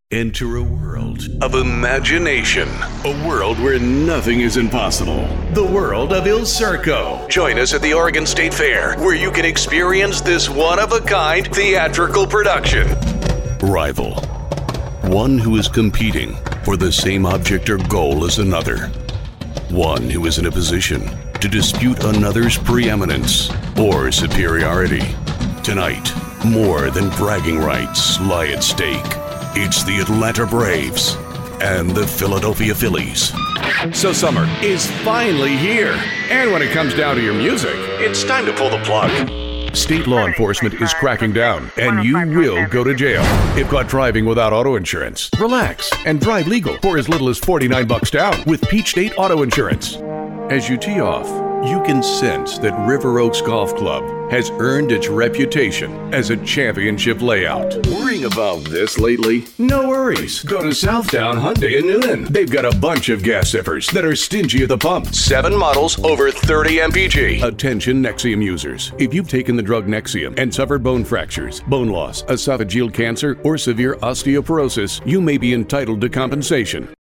Enter a world of imagination. A world where nothing is impossible. The world of Il Circo. Join us at the Oregon State Fair, where you can experience this one-of-a-kind theatrical production. Rival. One who is competing for the same object or goal as another. One who is in a position to dispute another's preeminence or superiority. Tonight, more than bragging rights lie at stake. It's the Atlanta Braves and the Philadelphia Phillies. So summer is finally here. And when it comes down to your music, It's time to pull the plug. State law enforcement is cracking down, and you will go to jail if caught driving without auto insurance. Relax and drive legal for as little as $49 down with Peach State Auto Insurance. As you tee off, you can sense that River Oaks Golf Club has earned its reputation as a championship layout. Worrying about this lately? No worries. Go to Southdown Hyundai in Newnan. They've got a bunch of gas zippers that are stingy at the pump. 7 models, over 30 mpg. Attention Nexium users. If you've taken the drug Nexium and suffered bone fractures, bone loss, esophageal cancer, or severe osteoporosis, you may be entitled to compensation.